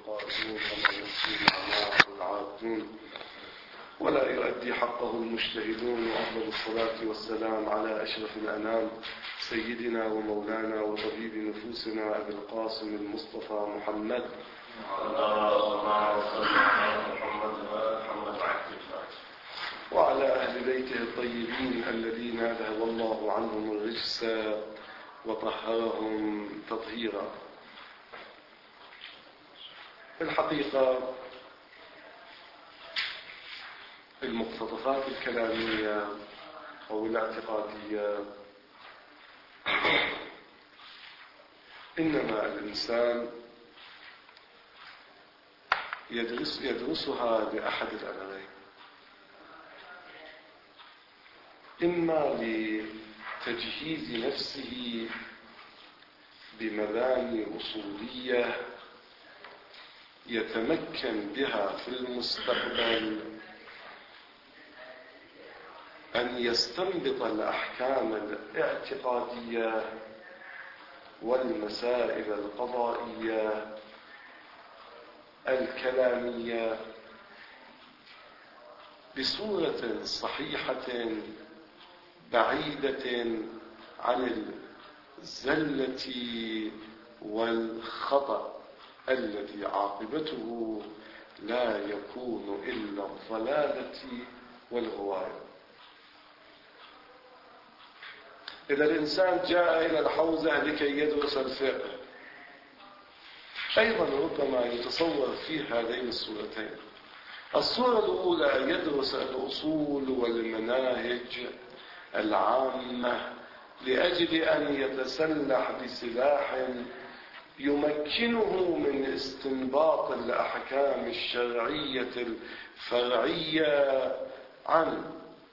القائلون ولا يحصون أعمالهم العادون ولا يؤدي حقه المجتهدون. وأفضل الصلاة والسلام على أشرف الأنام سيدنا ومولانا وطبيب نفوسنا أبي القاسم المصطفى محمد وعلى أهل بيته الطيبين الذين أذهب الله عنهم الرجس وطهرهم تطهيرا. الحقيقة المقتطفات الكلامية أو الاعتقادية إنما الإنسان يدرسها لأحد الأمرين: إما لتجهيز نفسه بمباني أصولية يتمكن بها في المستقبل أن يستنبط الأحكام الاعتقادية والمسائل القضائية الكلامية بصورة صحيحة بعيدة عن الزلة والخطأ الذي عاقبته لا يكون إلا الضلالة والغواية. إذا الإنسان جاء إلى الحوزة لكي يدرس الفقه أيضا ربما يتصور فيه هذين الصورتين: الصورة الأولى أن يدرس الأصول والمناهج العامة لأجل أن يتسلح بسلاح يمكنه من استنباط الأحكام الشرعية الفرعية عن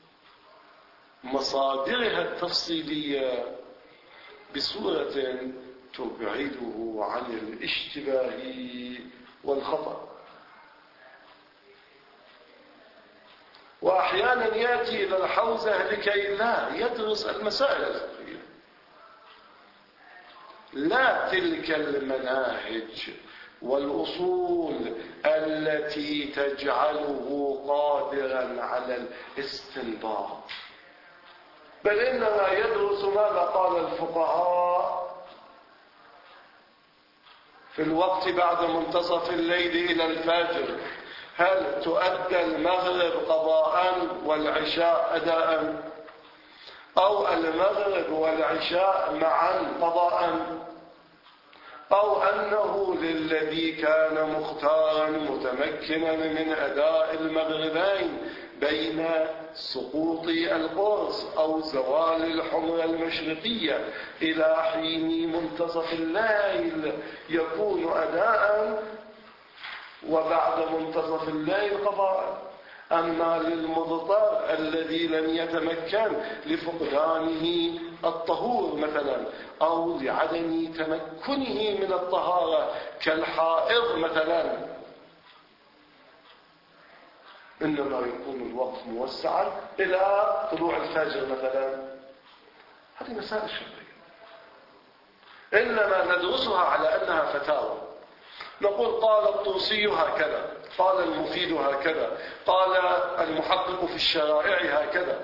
مصادرها التفصيلية بصورة تبعده عن الاشتباه والخطأ. وأحيانا يأتي إلى الحوزة لكي لا يدرس المسائل الفقهية، لا تلك المناهج والأصول التي تجعله قادرا على الاستنباط، بل إنما يدرس ماذا قال الفقهاء في الوقت بعد منتصف الليل إلى الفجر: هل تؤدى المغرب قضاء والعشاء أداء، أو المغرب والعشاء معا قضاء، أو أنه للذي كان مختارا متمكنا من أداء المغربين بين سقوط القرص أو زوال الحمرة المشرقية إلى حين منتصف الليل يكون أداء، وبعد منتصف الليل قضاء. أما للمضطر الذي لم يتمكن لفقدانه الطهور مثلا، أو لعدم تمكنه من الطهارة كالحائض مثلا، إنما يكون الوقت موسعا إلى طلوع الفجر مثلا. هذه مسائل شرعية إنما ندرسها على أنها فتاوى، نقول قال الطوسي هكذا، قال المفيد هكذا، قال المحقق في الشرائع هكذا.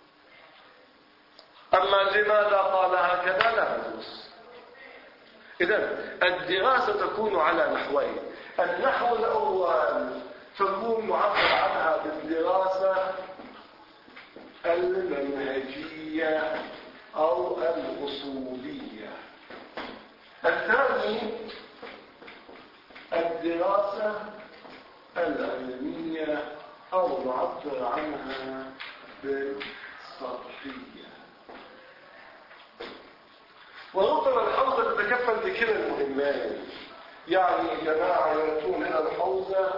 أما لماذا قال هكذا لا ندرس. إذن الدراسة تكون على نحوين: النحو الأول تكون معبر عنها بالدراسة المنهجية أو الأصولية. الثاني الدراسة العلمية أو نعبر عنها بالسطحية. وربما الحوزة تتكفل بكلا المهمين، يعني جماعة يأتون إلى الحوزة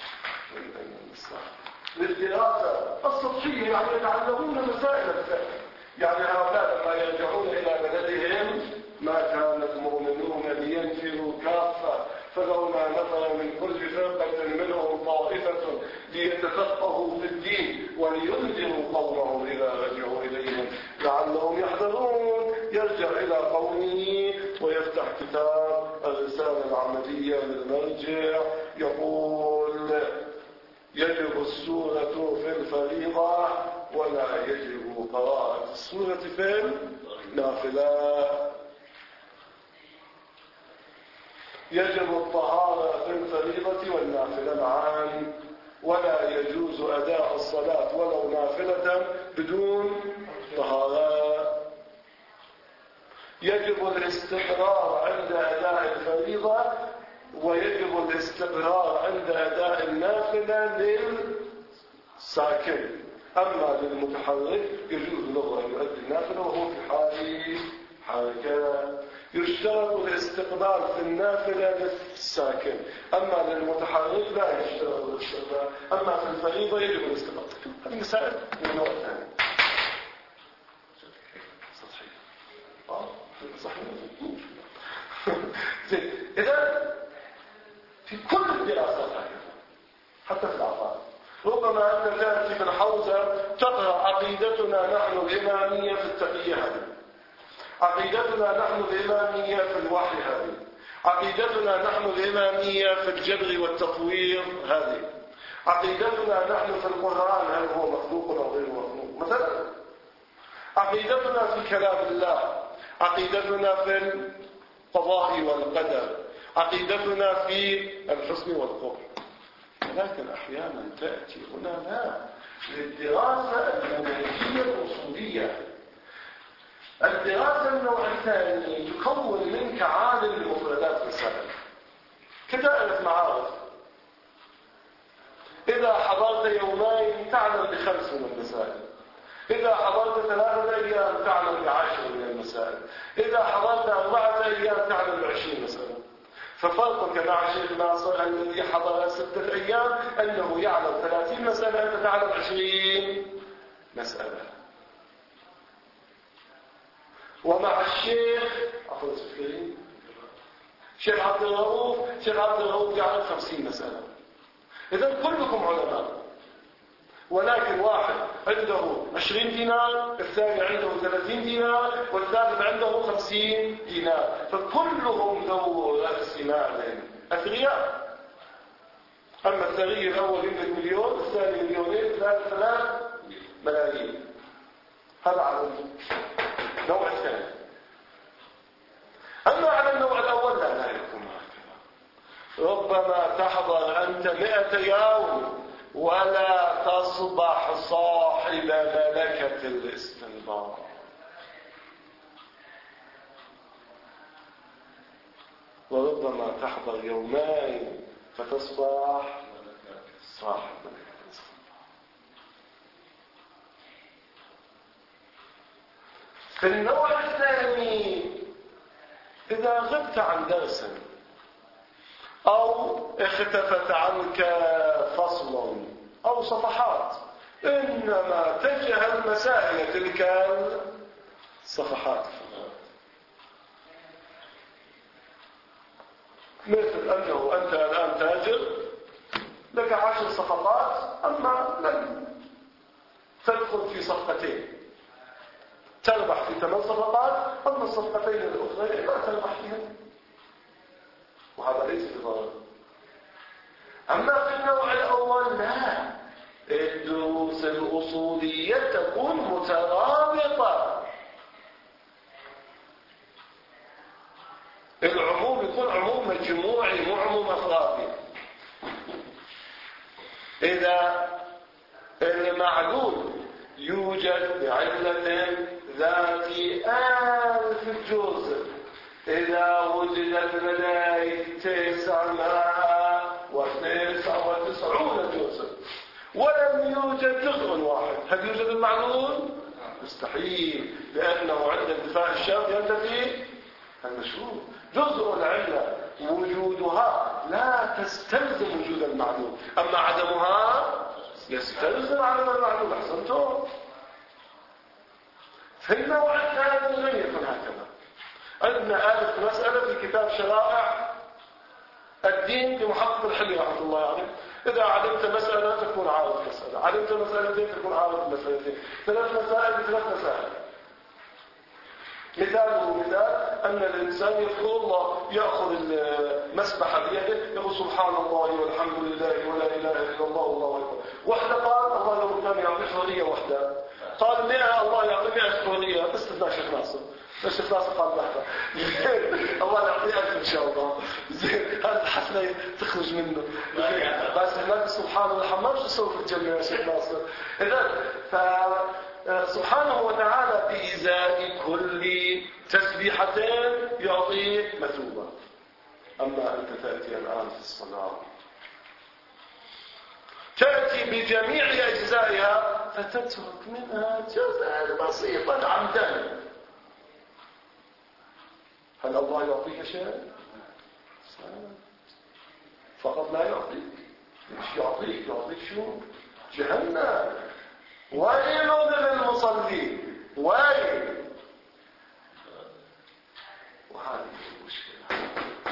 للدراسة السطحية، يعني يتعلمون مسائل الفقه. يعني هؤلاء لما يرجعون إلى بلدهم ما كان المؤمنون لينفروا كافة فلولا نفر من كل فرقة منهم طائفة ليتفقهوا في الدين ولينذروا قومهم إذا رجعوا إليهم لعلهم يحذرون. يرجع إلى قومه ويفتح كتاب الرسالة العملية للمرجع يقول يجب السورة في الفريضة ولا يجب قراءة السورة في النافلة. يجب الطهارة في الفريضة والنافلة معا، ولا يجوز أداء الصلاة ولو نافلة بدون طهارة. يجب الاستقرار عند أداء الفريضة ويجب الاستقرار عند أداء النافلة للساكن، أما للمتحرك يجوز له أن يؤدي النافلة وهو في حال حركة. يشترط الاستقرار في النافلة للساكن، أما للمتحرك لا يشترط الاستقرار، أما في الفريضة يجب الاستقرار. هذه مسائل من النوع الثاني. صحيح. إذا في كل الدراسات حتى في العقائد ربما أن تأتي في الحوزة تقرأ عقيدتنا نحن الإمامية في التقية هذه، عقيدتنا نحن الإمامية في الوحي هذه، عقيدتنا نحن الإمامية في الجبر والتطوير هذه، عقيدتنا نحن في القرآن هل هو مخلوق أو غير مخلوق مثلا، عقيدتنا في كلام الله، عقيدتنا في القضاء والقدر، عقيدتنا في الحسن والقبح. ولكن أحيانا تأتي هنا لا للدراسة المنهجية الأصولية. الدراسة النوع الثاني تكون منك عالم لمفردات المسائل كدائرة معارف. إذا حضرت يومين تعلم ب5 من المسائل، إذا حضرت 3 أيام تعلم ب10 من المسائل، إذا حضرت 4 أيام تعلم ب20 مسألة. ففرقك مع الشيخ ناصر الذي حضر 6 أيام أنه يعلم 30 مسألة، أنت تعلم 20 مسألة. ومع الشيخ شيخ عبد الرؤوف يعلم 50 مسألة. إذن كلكم علماء، ولكن واحد عنده 20 دينار، الثاني عنده 30 دينار، والثالث عنده 50 دينار، فكلهم ذو رأس مال أثرياء. أما الثري الأول يملك 1,000,000، الثاني 2,000,000، الثالث 3 ملايين. هذا على النوع الثاني. أما على النوع الأول لا يكون هكذا. ربما تحضر أنت 100 يوم ولا تصبح صاحب ملكة الاستنباط. وربما تحضر 2 يوم فتصبح صاحب ملكة الاستنباط. في النوع الثاني إذا غبت عن درس أو اختفت عنك فصل أو صفحات، إنما تجهل مسائل تلك الصفحات. مثل أنه أنت الآن تاجر لك 10 صفقات، أما لن تدخل في صفقتين، تربح في 8 صفقات، أما الصفقتين الأخرى لا تربح فيها، وهذا ليس بضرر. أما في النوع الأول لا، الدروس الأصولية تكون مترابطة. العموم يكون عموم مجموعي مو عموم أفرادي. إذا المعلول يوجد بعلة ذات 1000 جزء، إذا وجدت لديك 999 جزء ولم يوجد جزء واحد، هل يوجد المعلول؟ مستحيل، لأنه عند انتفاء الشرط ينتفي المشروط. جزء العلة وجودها لا تستلزم وجود المعلول، أما عدمها يستلزم عدم المعلول. أحسنتم. في النوع الثاني لن يكون هكذا. عندنا آلة مسألة في كتاب شرائع الدين لمحقق الحلي رحمة الله عليه. إذا علمت مسألة تكون عارض مسألة، علمت مسألتين تكون عارض مسألتين، 3 مسائل ب3 مسائل. مثاله مثال أن الإنسان يذكر الله، يأخذ المسبحة بيده يقول سبحان الله والحمد لله ولا إله إلا الله والله أكبر. واحدة قال الله لو كان يعطي حرية واحدة، قال 100 الله يعطي 100 حرية، باستثناء شيخ ناصر. الشيخ ناصر قال لحظة الله يعطي 1000 إن شاء الله. زين هذا الحسنة تخرج منه. بس هناك سبحان الله ما مش يسوي في الجنة يا شيخ ناصر. إذا سبحانه وتعالى بإزاء كل تسبيحتين يعطيك مثوبة. أما أنت تأتي الآن في الصلاة تأتي بجميع أجزائها فتترك منها جزءا بسيطا عمدا، هل الله يعطيك شيء؟ فقط لا يعطيك. مش يعطيك شو؟ جهنم. ويل للمصلين، ويل. وهذه المشكلة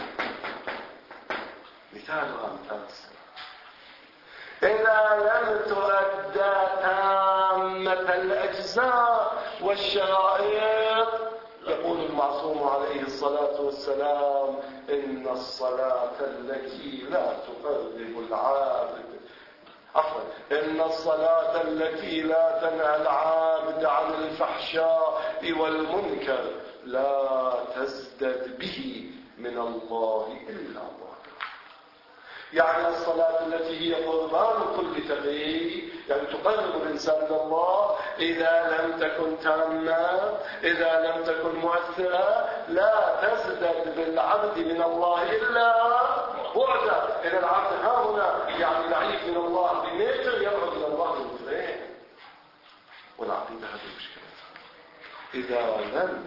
مثالها مثال الصلاة. إذا لم تؤدى تامة الأجزاء والشرائط، يقول المعصوم عليه الصلاة والسلام إن الصلاة التي لا تقرب العابد إن الصلاة التي لا تنهى العابد عن الفحشاء والمنكر لا تزدد به من الله إلا ضررا. يعني الصلاة التي هي قربان كل تقي، يعني تقرب الإنسان من الله، إذا لم تكن تامة، إذا لم تكن مؤثرة، لا تزدد بالعبد من الله إلا بعدا. إذا العبد ها هنا يعني بعيد من الله بمتر، يبعد من الله بمترين. والعقيدة هذه مشكلتها إذا لم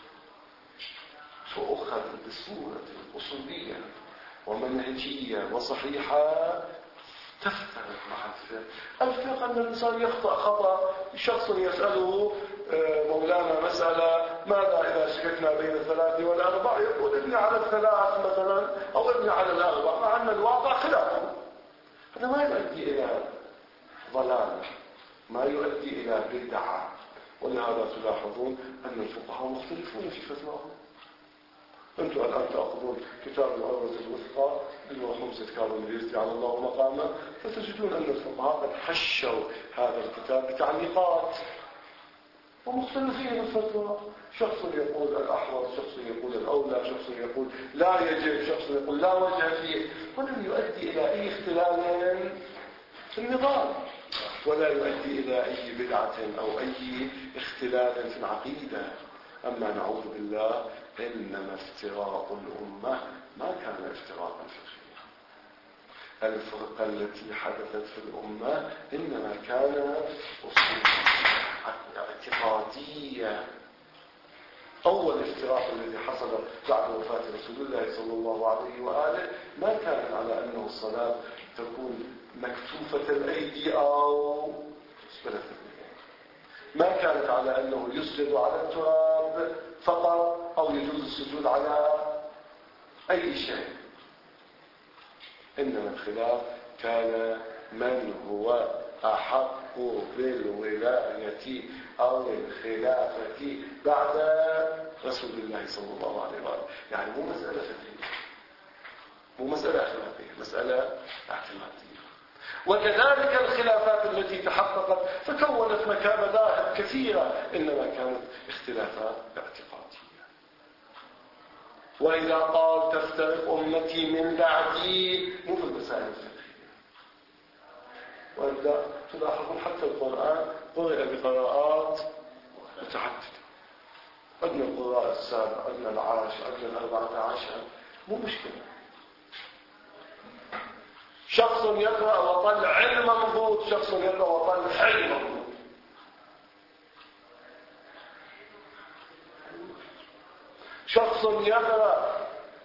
تؤخذ بصورة أصولية ومنهجية وصحيحة تفترق مع الفرق. الفرق أن الإنسان يخطأ خطأ، شخص يسأله مولانا مسألة ماذا إذا شككنا بين الثلاث والأربع، يقول ابني على الثلاث مثلا أو ابني على الأربع، مع أن الواقع خلافه. هذا ما يؤدي إلى ضلال، ما يؤدي إلى بدعة. ولهذا تلاحظون أن الفقهاء مختلفون في فتواهم. أنتم الآن تأخذون كتاب العروة الوثقى للمرحوم سيد كاظم اليزدي على الله مقامه، فتجدون أن الفقهاء قد حشوا هذا الكتاب بتعليقات ومختلفين الفتوى. شخص يقول الأحوط، شخص يقول الأولى، شخص يقول لا يجب، شخص يقول لا وجه فيه، ولم يؤدي إلى أي اختلال في النظام، ولا يؤدي إلى أي بدعة أو أي اختلال في العقيدة. أما نعوذ بالله إنما افتراق الأمة ما كان افتراقا فقهيا. الفرقة التي حدثت في الأمة إنما كان اعتقادية. أول افتراق الذي حصل بعد وفاة رسول الله صلى الله عليه وآله ما كان على أنه الصلاة تكون مكتوفة الأيدي أو ما كانت على أنه يسجد على التراب فقط أو يجوز السجود على أي شيء. إنما الخلاف كان من هو أحق بالولاية أو الخلافة بعد رسول الله صلى الله عليه وآله. يعني مو مسألة فقهية، مو مسألة أخلاقية، مسألة اعتقادية. وكذلك الخلافات التي تحققت فكونت مذاهب كثيرة، إنما كانت اختلافات اعتقادية. وإذا قال تفترق أمتي من بعدي مو في المسائل الفقهية. وإذا تلاحظون حتى القرآن قرئ بقراءات متعددة، عندنا القراء السابع، عندنا العاشر، عندنا 14، مو مشكلة. شخص يقرأ وطلع علم مضبوط، شخص يقرأ وطلع حلم مضبوط. شخص يقرأ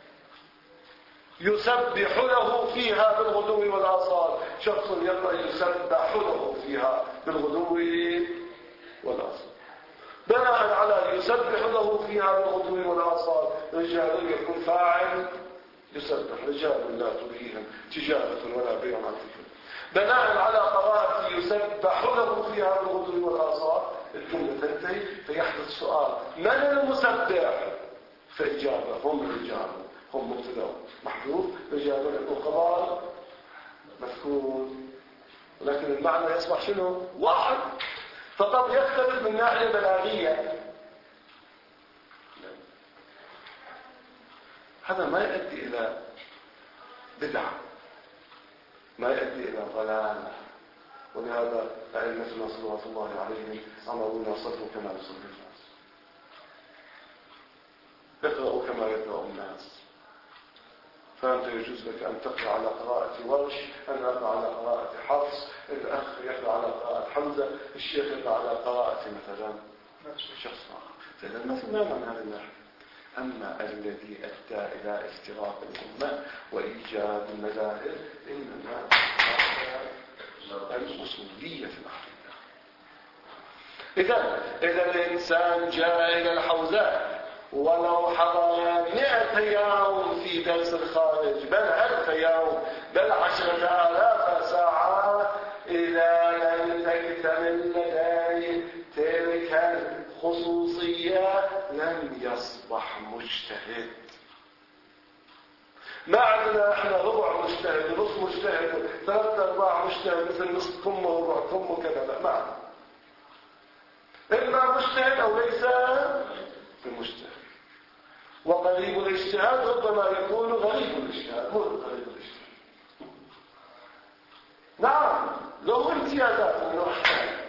يسبح له فيها بالغدو والآصال، شخص يقرأ يسبح له فيها بالغدو والآصال. بناء على يسبح له فيها بالغدو والآصال، رجال يكون فاعل يسبح، رجال لا تلهيهم تجارة ولا بيع عن ذكر. بناء على قراءة يسبح له فيها بالغدو والآصال الجملة تنتهي فيحدث سؤال: من المسبح؟ فإجابة: هم الرجال، هم مبتدأ محذوف، إجابة القضاء مذكور، ولكن المعنى يصبح شنو؟ واحد، فقط يختلف من ناحية بلاغية. هذا ما يؤدي إلى بدعة، ما يؤدي إلى ضلال. ولهذا أئمتنا صلوات الله عليهم أمرونا: صلوا كما يصلي الناس، اقرأوا كما يقرأ الناس. فأنت يجوز لك أن تقرأ على قراءة ورش، أنا أقرأ على قراءة حفص، الأخ يقرأ على قراءة حمزة، الشيخ يقرأ على قراءة مثلا شخص آخر. فإذا ما معنى هذا النحو. أما الذي أدى إلى افتراق الأمة وإيجاد المذاهب إنما الأصولية في العقيدة. إذا الإنسان جاء إلى الحوزة ولو حضر 100 يوم في درس الخارج، بل 1000 يوم، بل 10,000 ساعة، إذا لم تكتمل لديه تلك الخصوصية لم يصبح مجتهد. ما عندنا احنا ربع مجتهد، نصف مجتهد، 3/4 مجتهد، مثل نصف كم وربع كم وكذا، لا، ما عندنا. إما مجتهد أو ليس بمجتهد. وقريب الاجتهاد ربما يكون غريب الاجتهاد، هو قريب الاجتهاد. نعم، له امتيازات من نوع الثاني،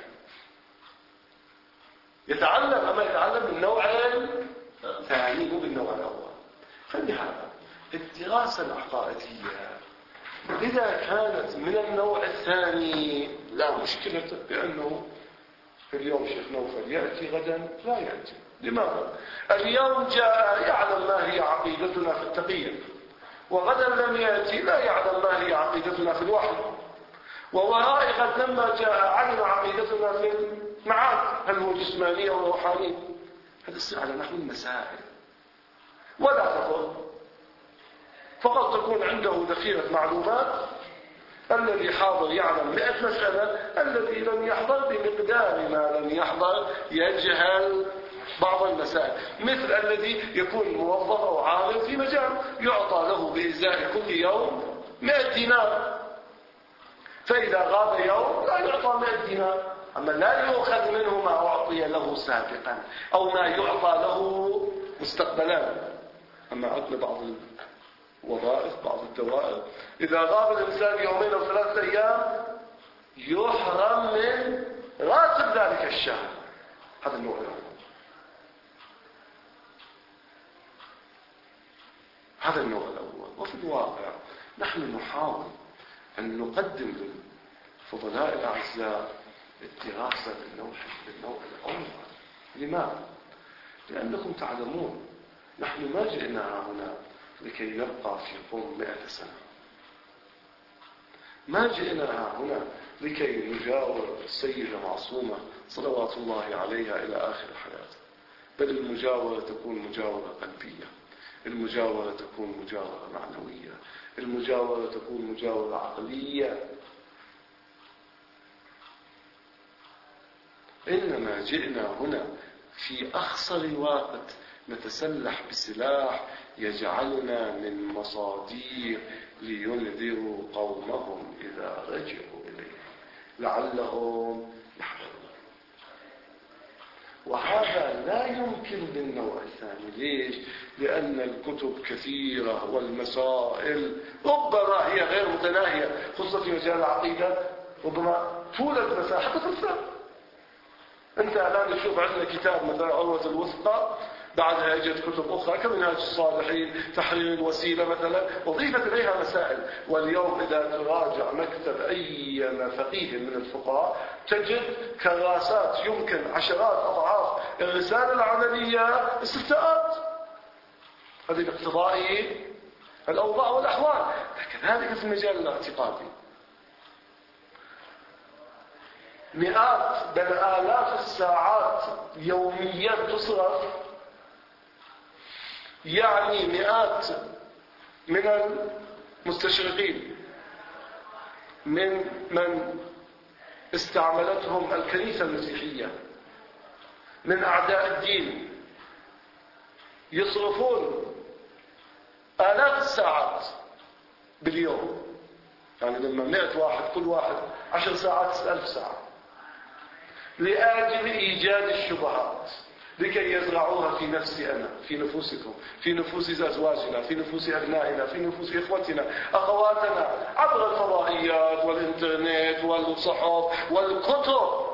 يتعلم، أما يتعلم بالنوع الثاني مو بالنوع الأول. فلهذا الدراسة العقائدية إذا كانت من النوع الثاني لا مشكلة، لأنه اليوم شيخ نوفل يأتي، غدا لا يأتي. لماذا؟ اليوم جاء يعلم ما هي عقيدتنا في التقية، وغدا لم يأتي لا يعلم ما هي عقيدتنا في الوحي، ووراء غد لما جاء علم عقيدتنا في المعاد، هل هو جسمانية أو روحانية. هذا يصير على نحو المسائل، ولا تقل فقط تكون عنده ذخيرة معلومات. الذي حاضر يعلم 100 مسألة، الذي لم يحضر بمقدار ما لم يحضر يجهل بعض المسائل. مثل الذي يكون موظف أو عامل في مجال يعطى له بإزاء كل يوم 100 دينار، فإذا غاب يوم لا يعطى 100 دينار، أما لا يؤخذ منه ما أعطي له سابقا أو ما يعطى له مستقبلا. أما عطل بعض الوظائف، بعض الدوائر، إذا غاب الإنسان 2 أو 3 أيام يحرم من راتب ذلك الشهر. هذا النوع الأول. هذا النوع الأول. وفي الواقع نحن نحاول أن نقدم للفضلاء الأعزاء الدراسة بالنوع الأول. لماذا؟ لأنكم تعلمون نحن ما جئنا هنا لكي نبقى في قوم 100 سنة، ما جئنا هنا لكي نجاور السيدة معصومة صلوات الله عليها إلى آخر حياته، بل المجاورة تكون مجاورة قلبية، المجاورة تكون مجاورة معنوية، المجاورة تكون مجاورة عقلية. إنما جئنا هنا في أخصر وقت نتسلح بسلاح يجعلنا من مصادير لينذروا قومهم إذا رجعوا إليه لعلهم يحذرون. وهذا لا يمكن للنوع الثاني. ليش؟ لأن الكتب كثيرة والمسائل ربما هي غير متناهية، خصوصا في مجال العقيدة ربما طول المسائل حتى تنسى. أنت الآن تشوف عندنا كتاب مثلا عروة الوثقى، بعدها اجت كتب أخرى كمنهاج الصالحين، تحرير الوسيلة مثلا، وضيفت إليها مسائل. واليوم إذا تراجع مكتب أي فقيه من الفقهاء تجد كراسات يمكن 10 أضعاف الرسالة العملية استفتاءات. هذه باقتضاء الأوضاع والأحوال. كذلك في المجال الاعتقادي مئات بل آلاف الساعات يوميا تصرف، يعني مئات من المستشرقين من استعملتهم الكنيسة المسيحية من أعداء الدين يصرفون آلاف الساعات باليوم، يعني لما 100 واحد كل واحد 10 ساعات 1000 ساعة لأجل إيجاد الشبهات لكي يزرعوها في نفسي أنا، في نفوسكم، في نفوس أزواجنا، في نفوس أبنائنا، في نفوس إخوتنا أخواتنا، عبر الفضائيات والإنترنت والصحف والكتب.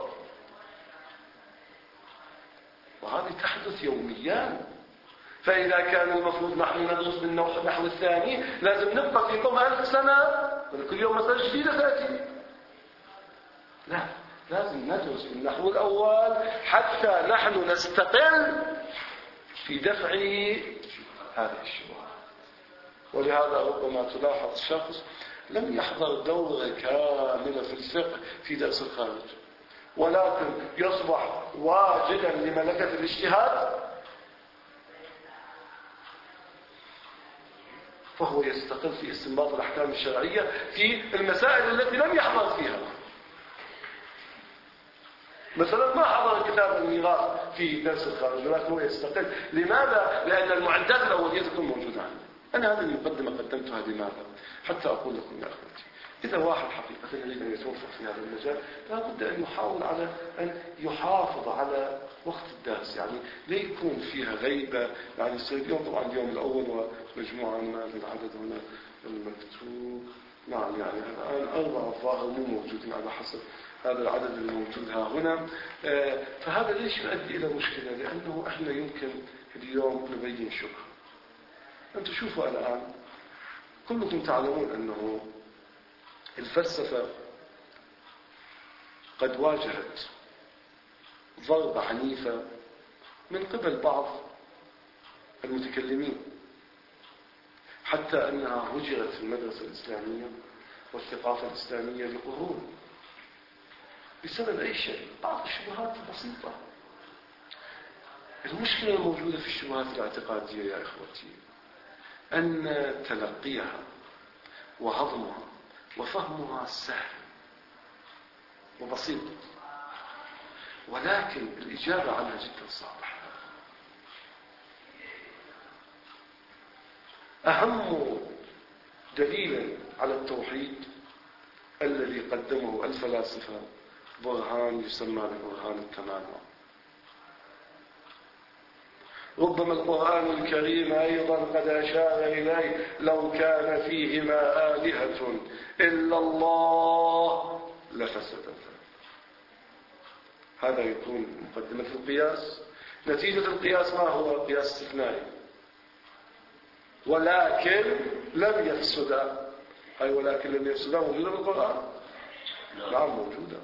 وهذه تحدث يوميا. فإذا كان المفروض نحن ندرس بالنحو الثاني لازم نبقى فيكم 1000 سنة كل يوم مسألة جديدة تأتي. لا، لازم ندرس بالنحو الأول حتى نحن نستقل في دفع هذه الشبهات. ولهذا ربما تلاحظ شخص لم يحضر دورة كاملة في الفقه في درس الخارج، ولكن يصبح واجدا لملكة الاجتهاد، فهو يستقل في استنباط الأحكام الشرعية في المسائل التي لم يحضر فيها. مثلا ما حضر كتاب الميراث في درس الخارج، ولكن هو يستقل. لماذا؟ لأن المعدات الأولية تكون موجودة عنده. أنا هذه المقدمة قدمتها لماذا؟ حتى أقول لكم يا أخوتي، إذا واحد حقيقة يريد أن يتوفق في هذا المجال لا بد أن يحاول على أن يحافظ على وقت الدرس، يعني لا يكون فيها غيبة. يعني اليوم طبعا اليوم الأول ومجموعة من العدد هنا المكتوب، نعم يعني الآن 4 الظاهر مو موجودين على حسب هذا العدد الموجود ها هنا. فهذا ليش يؤدي إلى مشكلة؟ لأنه إحنا يمكن اليوم نبين شبهة. أنتم شوفوا الآن كلكم تعلمون أنه الفلسفة قد واجهت ضربة عنيفة من قبل بعض المتكلمين، حتى أنها هجرت في المدرسة الإسلامية والثقافة الإسلامية لقرون بسبب أي شيء، بعض الشبهات بسيطة. المشكلة الموجودة في الشبهات الاعتقادية يا إخوتي أن تلقيها وهضمها وفهمها سهل وبسيط، ولكن الإجابة عنها جدا صعبة. أهم دليل على التوحيد الذي قدمه الفلاسفة برهان يسمى ببرهان التمانع. ربما القرآن الكريم أيضا قد أشار إليه لو كان فيهما آلهة إلا الله لفسدتا. هذا يكون مقدمة القياس. نتيجة القياس ما هو؟ قياس استثنائي، ولكن لم يفسدا. أي ولكن لم يفسدا موجودة بالقرآن؟ نعم موجودة.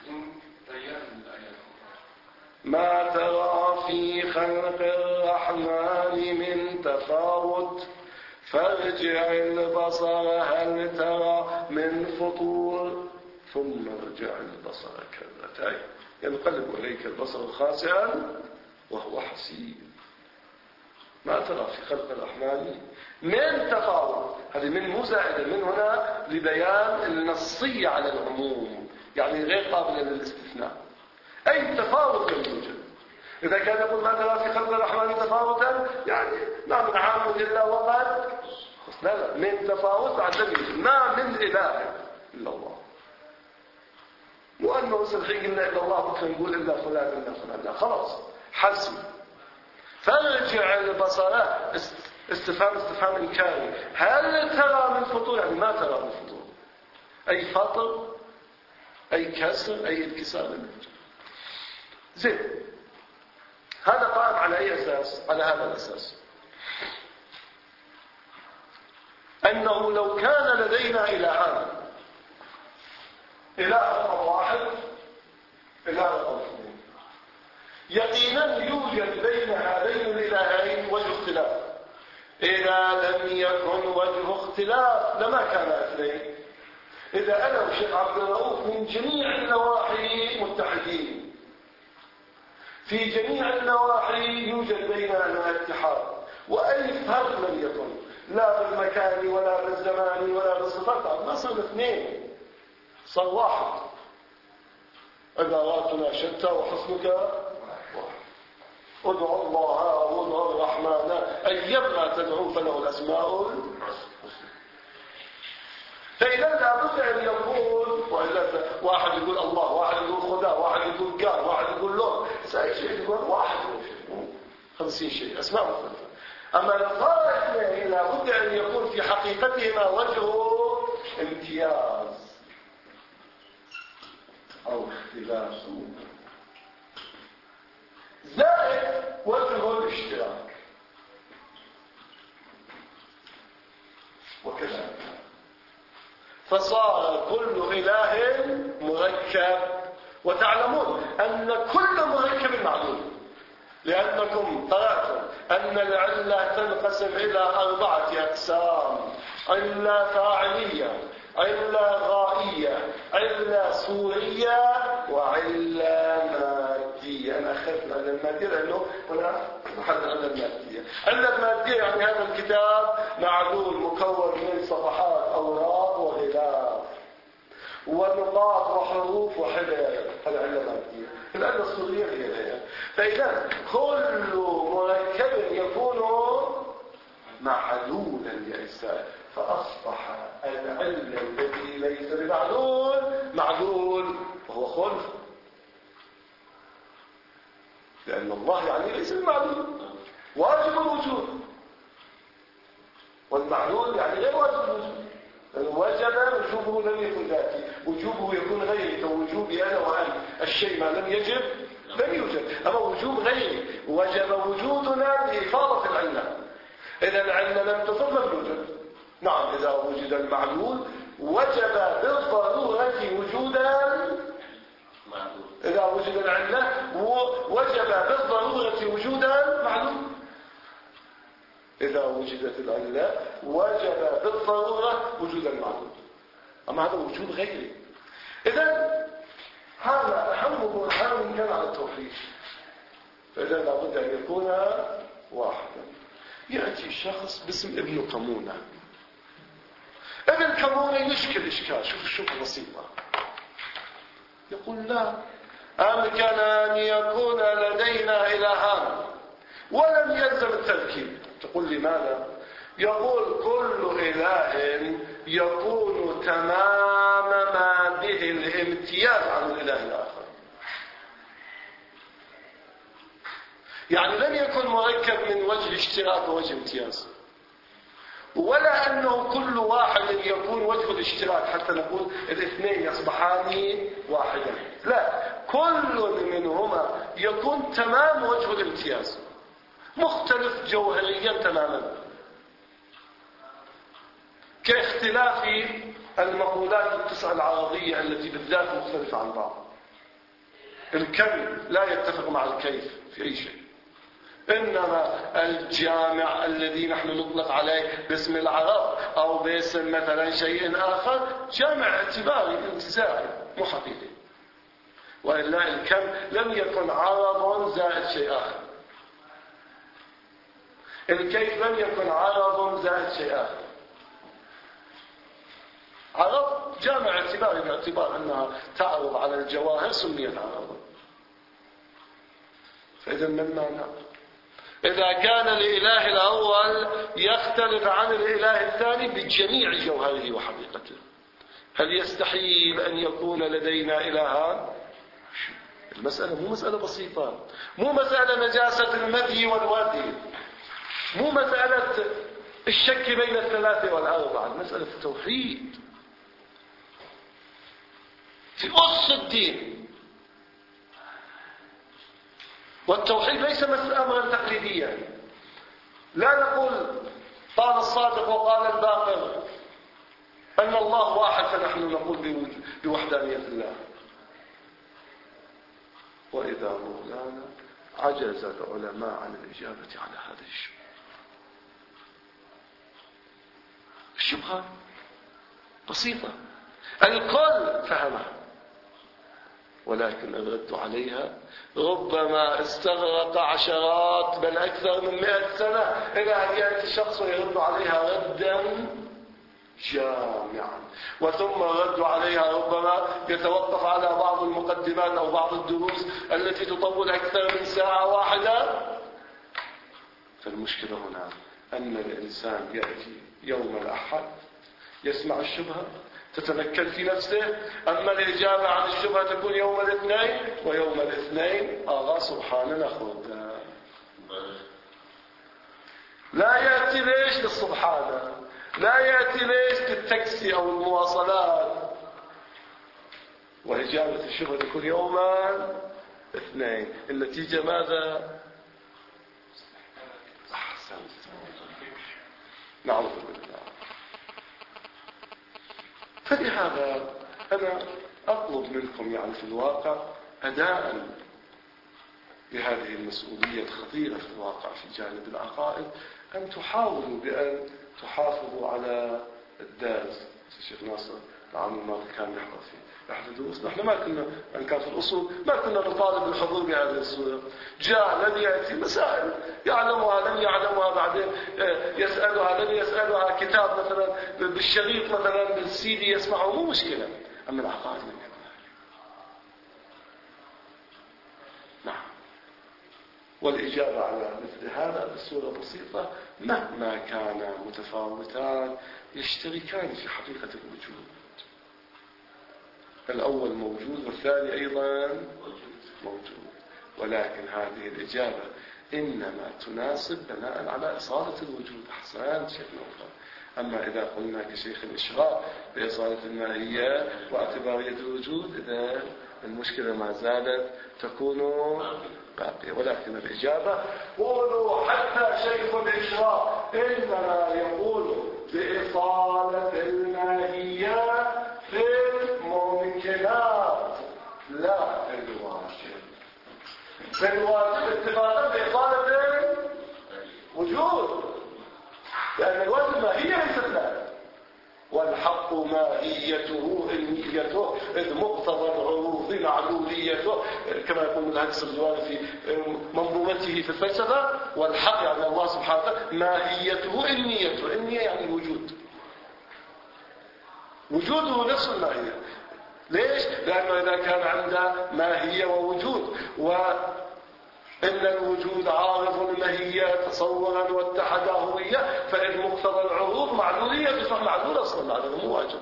ما ترى في خلق الرحمن من تفاوت فارجع البصر هل ترى من فطور ثم ارجع البصر كرتين ينقلب إليك البصر خاسئا وهو حسير. ما ترى في خلق الرحمن من تفاوت، هذه من مزائدة من هنا لبيان النصية على العموم، يعني غير قابلة للاستثناء. أي تفاوت يوجد. إذا كان يقول ما ترى في خلق الرحمن تفاوتا يعني ما من عام إلا وقد لا من تفاوت عدد، ما من إله إلا الله. مو أنه الحين قلنا إلا الله بكرة نقول إلا فلان إلا فلان، لا خلاص حسم. فارجع البصر استفهام إنكاري، هل ترى من فطور؟ يعني ما ترى من فطور، أي فطر أي كسر أي انكسار. زين، هذا قائم على أي أساس؟ على هذا الأساس أنه لو كان لدينا إلهان، إله رقم واحد إله رقم اثنين، يقينا يوجد بين هذين الإلهين وجه اختلاف. إذا لم يكن وجه اختلاف لما كان اثنين. إذا أنا وشيخ عبد الرؤوف من جميع النواحي متحدين، في جميع النواحي يوجد بيننا اتحاد، وأي فرق لم يكن لا بالمكان ولا بالزمان ولا بالصفات، ما صار اثنين، صار واحد. عباراتنا شتى وحسنك واحد. ادعوا الله وادعوا الرحمن أيما تدعوا فله الأسماء الحسنى. فإذا لابد أن يقول، واحد يقول الله، واحد يقول خدا، واحد يقول قال، واحد يقول لون، سأي شيء يقول واحد 50 شيء أسماء مختلفة. أما الأصغر اثنين لابد أن يكون في حقيقتهما وجه امتياز أو اختلاف زائد وجه الاشتراك. وكذا فصار كل إله مركب. وتعلمون أن كل مركب معلوم، لأنكم قرأتم أن العلة تنقسم إلى 4 أقسام: علة فاعلية، علة غائية، علة صورية، وعلة مادية. أنا أخذت العلة المادية لأنه هنا محل العلة المادية. العلة المادية يعني هذا الكتاب معدول مكون من صفحات أوراق وغلاف ونقاط وحروف وحبر، هذا علة مادية. العلة الصورية هي هي. فإذا كل مركب يكون معلولا لأجزاء، فأصبح العلة التي ليس بمعلول معلول، وهو خلف، لأن الله يعني ليس بمعلول، واجب الوجود، والمعلول يعني غير واجب الوجود. وجب وجوبه لم يكن ذاتي، وجوبه يكون غيري، كوجوبي أنا وأنت. الشيء ما لم يجب لم يوجد. أما وجوب غيري وجب وجودنا بإفاضة العلة. إذا العلة لم تصل لم يوجد. نعم، إذا وجد المعلول وجب بالضرورة وجودا معلول. إذا وجد العلة وجب بالضرورة وجودا معلول. إذا وجدت العلة وجب بالضرورة وجودا معلول. أما هذا وجود غيري. إذا هذا أهم برهان كان على التوحيد. فإذا لابد أن يكون واحدا. يأتي شخص باسم ابن كمونة. ابن كمونة يشكل إشكال. شوف البسيطة. يقول لا، أمكن أن يكون لدينا إلهان ولم يلزم التركيب. تقول لماذا؟ يقول كل إله يكون تمام ما به الامتياز عن الإله الآخر. يعني لم يكن مركب من وجه اشتراك ووجه امتياز، ولا أنه كل واحد يكون وجه الاشتراك حتى نقول الاثنين يصبحان واحدا. لا، كل منهما يكون تمام وجه الامتياز، مختلف جوهريا تماما، كاختلاف المقولات 9 العرضية التي بالذات مختلفة عن بعض. الكم لا يتفق مع الكيف في أي شيء، إنما الجامع الذي نحن نطلق عليه باسم العرض أو باسم مثلا شيء آخر جامع اعتباري انتزاعي مو حقيقي. وإلا الكم لم يكن عرض زائد شيء آخر، الكيف لم يكن عرض زائد شيء آخر. عرض جامع اعتباري باعتبار أنها تعرض على الجواهر سميت عرضا. فإذا ما المعنى؟ إذا كان الإله الأول يختلف عن الإله الثاني بجميع جوهره وحقيقته، هل يستحيل أن يكون لدينا إلهان؟ المسألة مو مسألة بسيطة، مو مسألة نجاسة المذي والوادي، مو مسألة الشك بين 3 و4، المسألة في التوحيد، في أصل الدين. والتوحيد ليس أمرا تقليديا. لا نقول قال الصادق وقال الباقر أن الله واحد فنحن نقول بوحدانية الله. وإذا مولانا عجز العلماء عن الإجابة على هذا الشبهة بسيطة الكل فهمها، ولكن الرد عليها ربما استغرق عشرات بل أكثر من 100 سنة إلى أن يأتي شخص ويرد عليها ردا جامعا. وثم الرد عليها ربما يتوقف على بعض المقدمات أو بعض الدروس التي تطول أكثر من ساعة واحدة. فالمشكلة هنا أن الإنسان يأتي يوم الأحد يسمع الشبهة تتمكن في نفسه، أما الإجابة عن الشبهة تكون يوم الاثنين، ويوم الاثنين الله سبحانه ناخذ. لا يأتي ليش للسبحانة، لا يأتي ليش للتاكسي أو المواصلات، وإجابة الشبهة تكون يوما اثنين. النتيجة ماذا؟ أحسنت، نعوذ بالله. فلهذا أنا أطلب منكم يعني في الواقع أداء لهذه المسؤولية الخطيرة في الواقع في جانب العقائد، أن تحاولوا بأن تحافظوا على الدارس. الشيخ ناصر العام الماضي كان يحضر في أحد الدروس، نحن ما كنا أن كان في الأصول ما كنا نطالب بالحضور بهذه الصورة. جاء لن يأتي مسائل يعلمها لن يعلمها، بعدين يسألها لن يسألها، كتاب مثلا بالشريط مثلا بالسي دي يسمعه مو مشكلة، أما العقائد لم يكن. نعم. والإجابة على مثل هذا بصورة بسيطة، مهما كان متفاوتان يشتركان في حقيقة الوجود. الأول موجود والثاني أيضا موجود، ولكن هذه الإجابة إنما تناسب بناء على إصالة الوجود. أحسنت شيخ نوفل. أما إذا قلنا كشيخ الإشراق بإصالة الماهية واعتبارية الوجود، إذا المشكلة ما زالت تكون باقية. ولكن الإجابة قولوا حتى شيخ الإشراق إنما يقول بإصالة الماهية في الممكنات لا الواجب. فالواجب اتفاقا بإصالة الوجود، لأن الواجب ماهية ليست لا، والحق ماهيته علميته إذ مقتضى العروض معلوليته، كما يقول الهندس الجواني في منظومته في الفلسفة. والحق يعني الله سبحانه وتعالى ماهيته علميته، علمية يعني الوجود، وجوده نفس الماهية. ليش؟ لأنه إذا كان عنده ماهية ووجود، إن الوجود عارض الماهية تصورا واتحد هوية، فإن مقتضى العروض معلولية بصح معلول أصلا معلول مو واجب.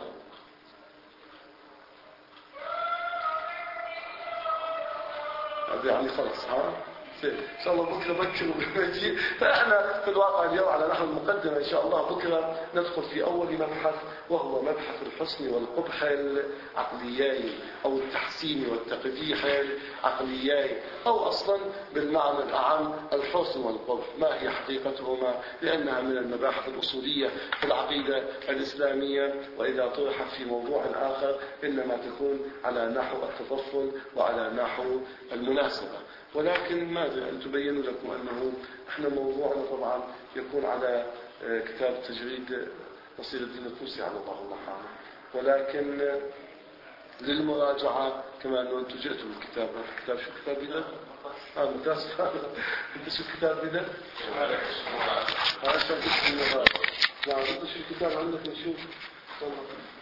هذا يعني خلاص إن شاء الله بكرة بكروا بالمجيء. فإحنا في الواقع اليوم على نحو المقدمة إن شاء الله بكرة ندخل في أول مبحث، وهو مبحث الحسن والقبح العقليين، أو التحسين والتقبيح العقليين، أو أصلا بالمعنى الأعم الحسن والقبح ما هي حقيقتهما، لأنها من المباحث الأصولية في العقيدة الإسلامية، وإذا طرحت في موضوع آخر إنما تكون على نحو التطفل وعلى نحو المناسبة. ولكن ماذا أن تبين لكم أنه احنا موضوعنا طبعا يكون على كتاب تجريد نصير الدين الطوسي على الله المحامة، ولكن للمراجعة كما أنه أنتم جئتوا بالكتاب. الكتاب شو كتاب بنا؟ ممتاز. أنت شو كتاب بنا؟ نعم. أنت شو الكتاب عندك نشوف.